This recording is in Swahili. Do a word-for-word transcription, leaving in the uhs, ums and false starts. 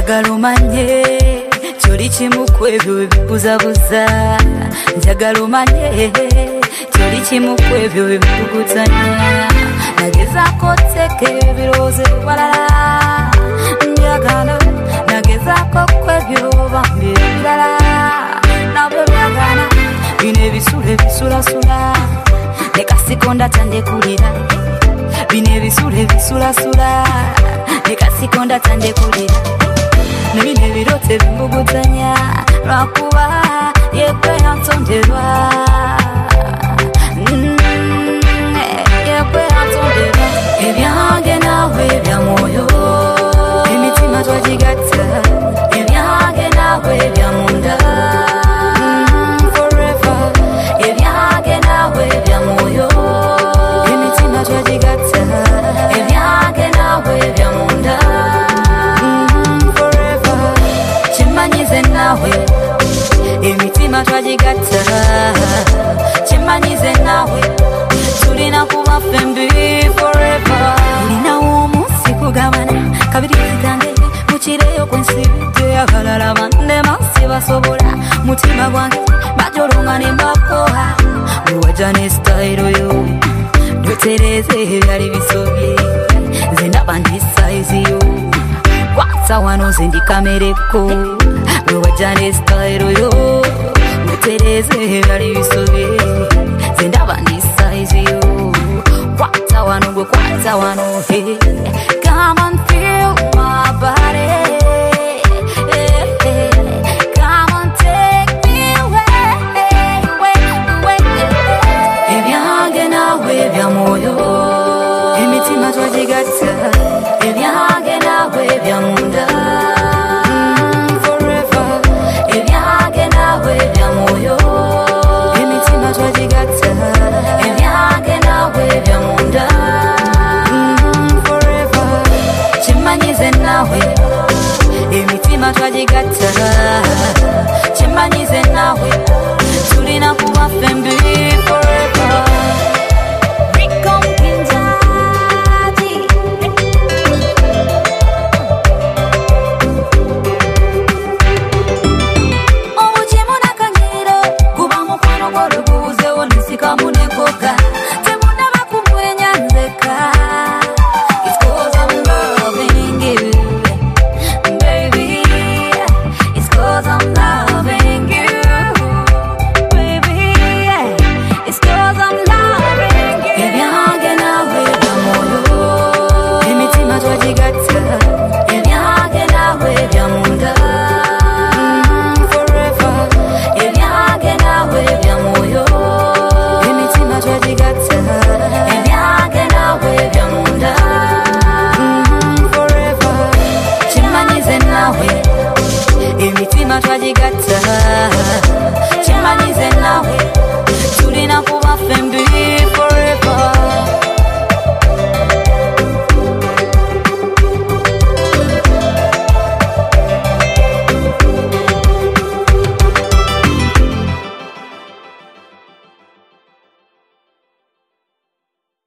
njagala omanye kyoli kimu ku ebyo ebikuzabuza njagala omanye kyoli kimu ku ebyo ebikugutanya nagezaako teka ebirowoozo ewalala njagala nagezaako ku ebyo bambi ebirala nabyo byagala bino ebisula ebisulasula ne kasikonda tandekulira bino ebisula ebisulasula ne kasikonda tandekulira ne bino ebirote bimugutanya lwakuba yekwe yansonderwa yekwe yansonderwa ebyange nawe bya mwoyo emitima twagigatta ebyange nawe bya munda forever ebyange nawe bya mwoyo emitima twagigatta ebyange nawe bya munda forever chimanyize nawe emitima twagigatta chimanyize nawe tulina kuba fembi forever ninawo omunsi kugabana kabiri zitange mukireyo kwensibidde abalala bande mansi basobola mutima gwange bajolonga ne mbakoha bwewajja ne sitayiro yo ndotereze ebyali bisobye nze ndaba ndi saizi yo kwata wano nze ndi kamereko bwewajja ne sitayiro yo ndotereze ebyali bisobye nze ndaba ndi saizi yo kwata wano gwe kwata wano hey. Come and feel my body hey, hey. Come and take me away, away, away. Ebyange nawe bya mwoyo emitima twagigatta ebyange nawe bya mwoyo